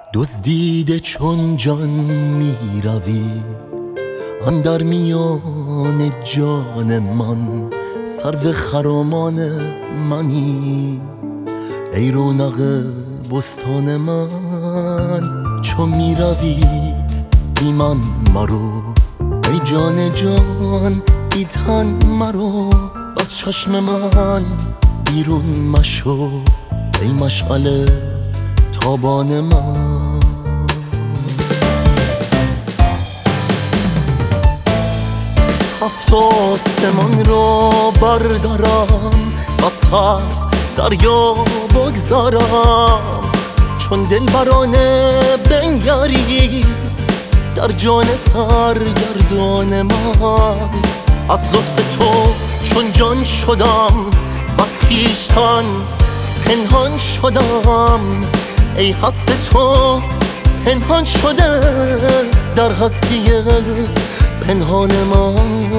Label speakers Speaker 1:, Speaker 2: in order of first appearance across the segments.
Speaker 1: دزدیده چون جان می روی اندر میان جان من، سرو خرامان منی ای رونق بستان من. چون می روی بی من مرو ای جان جان، بی تن مرو و از چشم من بیرون مشو ای مشعل تابان من. هفت آسمان را بردارم و هفت دریا بگذارم، چون دلبرانه بنگری در جان سرگردان من. از لطف تو چون جان شدم و از خویشتن پنهان شدم، ای هست تو پنهان شده در هستی پنهان من.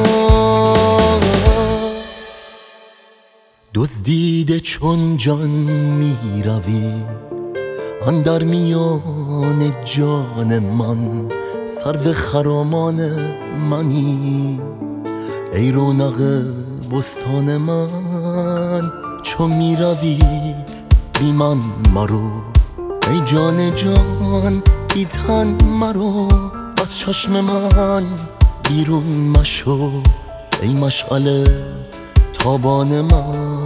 Speaker 1: دزدیده چون جان می روی اندر میان جان من، سرو خرامان منی ای رونق بستان من. چون می روی بی من مرو ای جان جان، بی تن مرو و از چشم من بیرون مشو ای مشعل تابان من.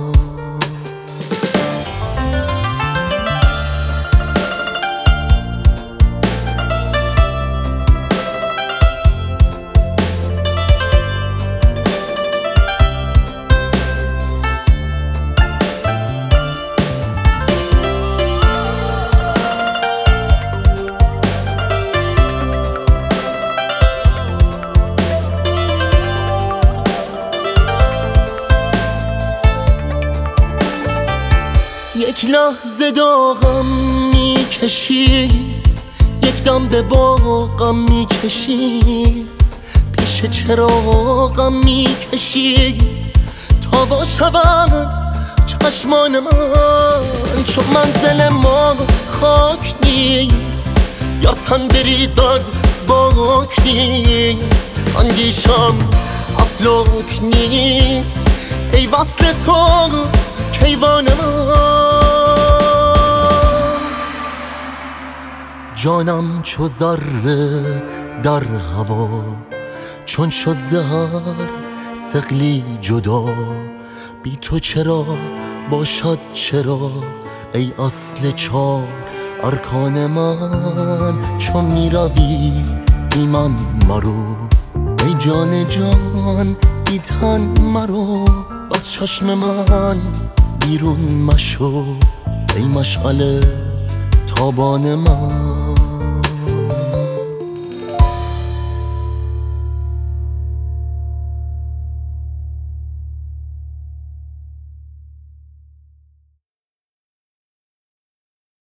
Speaker 1: یک لحظه داغم میکشی، یک دم به باغم میکشی، پیش چراغم میکشی تا وا شود چشمان من. چون منزل ما خاک نیست یا تن بریزد باک نیست، اندیشم افلاک نیست ای وصل تو کیوان من. جانم چو ذره در هوا، چون شد ز هر ثقلی جدا، بی تو چرا باشد چرا ای اصل چار ارکان من. چون می روی بی من مرو ای جان جان، بی تن مرو و از چشم من بیرون مشو ای مشعل تابان من.